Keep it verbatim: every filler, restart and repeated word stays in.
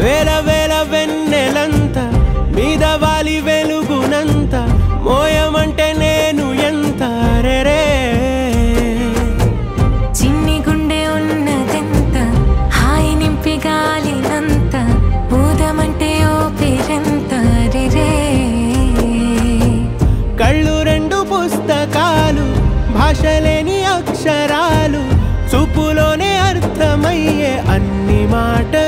వేల వేల వెన్నెలంత మీద వాలి వెలుగునంత మోయమంటే నేను ఎంత రే చిన్ని గుండె ఉన్నదెంత హాయి నింపి గాలినంత ఊదమంటే ఓపిరెంత రే కళ్ళు రెండు పుస్తకాలు భాషలేని అక్షరాలు చూపులోనే అర్థమయ్యే అన్ని మాట